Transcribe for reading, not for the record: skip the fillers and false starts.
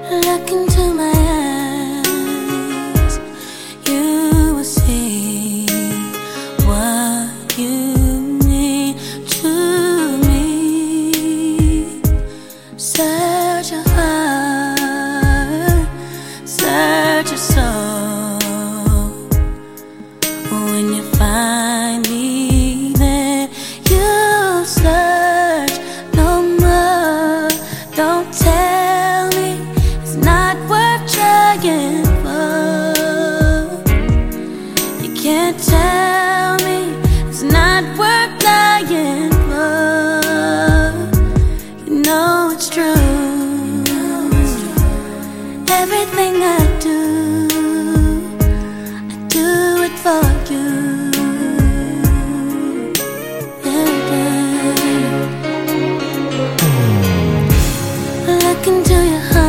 Look into my eyes, you will see what you mean to me. Search your heart, search your soul. When you find me, then you'll search no more. Don't tell me it's not worth trying for. You can't tell me it's not worth dying for. You know it's true. Everything I do it for you. Look into your heart.